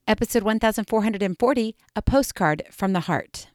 Episode 1440, A Postcard from the Heart.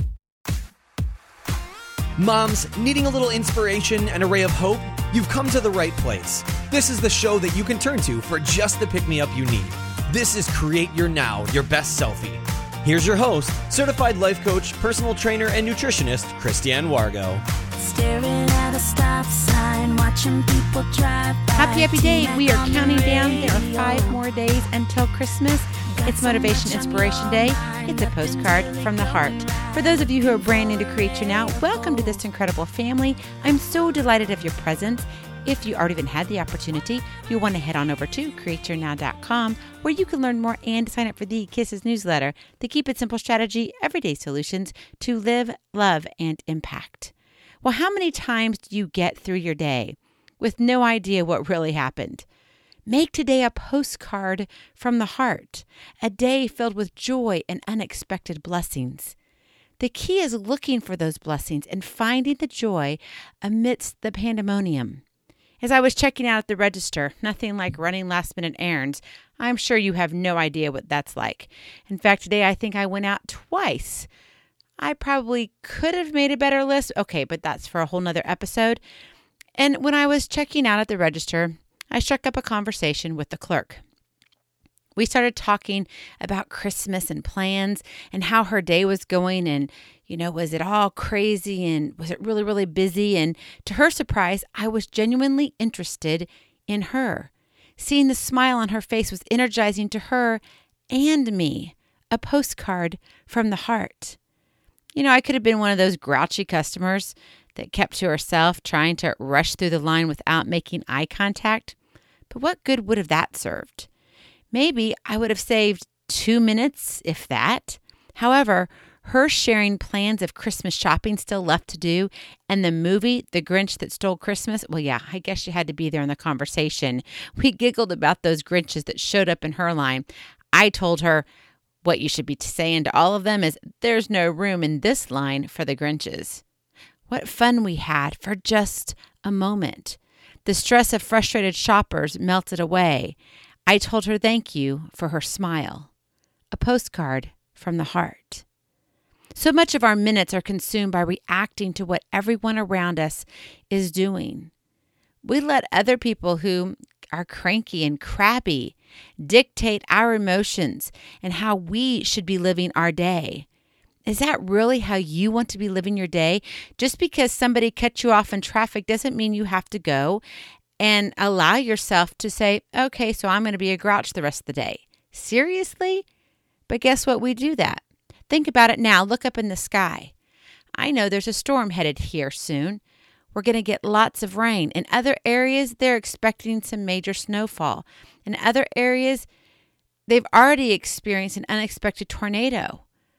Moms, needing a little inspiration and a ray of hope? You've come to the right place. This is the show that you can turn to for just the pick-me-up you need. This is Create Your Now, Your Best Selfie. Here's your host, certified life coach, personal trainer, and nutritionist, Christiane Wargo. Staring at a stop sign, watching people drive by. Happy day. We are counting down. There are 5 more days until Christmas. It's Motivation Inspiration Day. It's a postcard from the heart. For those of you who are brand new to Create Your Now, welcome to this incredible family. I'm so delighted of your presence. If you already even had the opportunity, you'll want to head on over to createyournow.com, where you can learn more and sign up for the Kisses newsletter, the Keep It Simple strategy, everyday solutions to live, love, and impact. Well, how many times do you get through your day with no idea what really happened? Make today a postcard from the heart, a day filled with joy and unexpected blessings. The key is looking for those blessings and finding the joy amidst the pandemonium. As I was checking out at the register, nothing like running last-minute errands. I'm sure you have no idea what that's like. In fact, today I think I went out twice. I probably could have made a better list. Okay, but that's for a whole nother episode. And when I was checking out at the register, I struck up a conversation with the clerk. We started talking about Christmas and plans and how her day was going and, was it all crazy and was it really, really busy? And to her surprise, I was genuinely interested in her. Seeing the smile on her face was energizing to her and me, a postcard from the heart. I could have been one of those grouchy customers that kept to herself, trying to rush through the line without making eye contact. But what good would have that served? Maybe I would have saved 2 minutes, if that. However, her sharing plans of Christmas shopping still left to do, and the movie, The Grinch That Stole Christmas, well, yeah, I guess you had to be there in the conversation. We giggled about those Grinches that showed up in her line. I told her, what you should be saying to all of them is, there's no room in this line for the Grinches. What fun we had for just a moment. The stress of frustrated shoppers melted away. I told her thank you for her smile. A postcard from the heart. So much of our minutes are consumed by reacting to what everyone around us is doing. We let other people who are cranky and crabby dictate our emotions and how we should be living our day. Is that really how you want to be living your day? Just because somebody cut you off in traffic doesn't mean you have to go and allow yourself to say, okay, so I'm going to be a grouch the rest of the day. Seriously? But guess what? We do that. Think about it now. Look up in the sky. I know there's a storm headed here soon. We're going to get lots of rain. In other areas, they're expecting some major snowfall. In other areas, they've already experienced an unexpected tornado.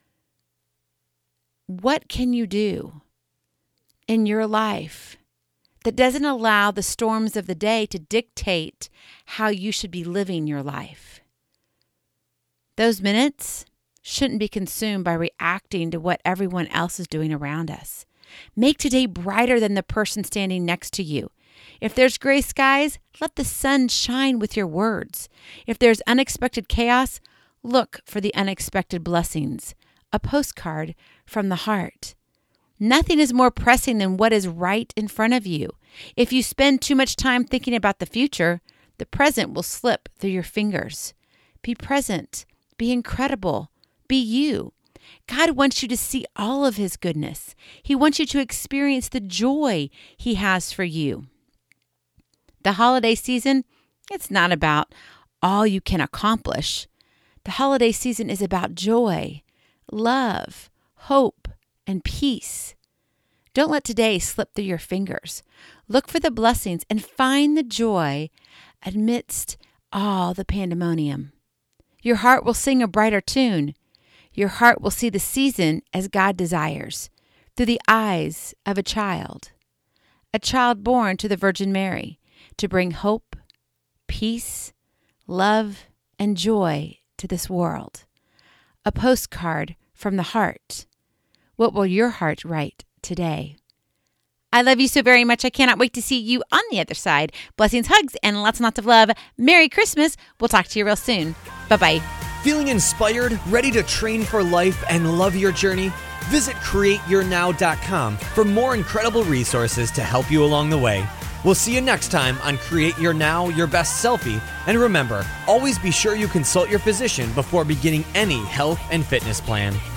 What can you do in your life that doesn't allow the storms of the day to dictate how you should be living your life? Those minutes shouldn't be consumed by reacting to what everyone else is doing around us. Make today brighter than the person standing next to you. If there's gray skies, let the sun shine with your words. If there's unexpected chaos, look for the unexpected blessings. A postcard from the heart. Nothing is more pressing than what is right in front of you. If you spend too much time thinking about the future, the present will slip through your fingers. Be present. Be incredible. Be you. God wants you to see all of His goodness. He wants you to experience the joy He has for you. The holiday season, it's not about all you can accomplish. The holiday season is about joy, love, hope, and peace. Don't let today slip through your fingers. Look for the blessings and find the joy amidst all the pandemonium. Your heart will sing a brighter tune. Your heart will see the season as God desires, through the eyes of a child born to the Virgin Mary, to bring hope, peace, love, and joy to this world. A postcard from the heart. What will your heart write today? I love you so very much. I cannot wait to see you on the other side. Blessings, hugs, and lots and lots of love. Merry Christmas. We'll talk to you real soon. Bye-bye. Feeling inspired, ready to train for life, and love your journey? Visit CreateYourNow.com for more incredible resources to help you along the way. We'll see you next time on Create Your Now, Your Best Selfie. And remember, always be sure you consult your physician before beginning any health and fitness plan.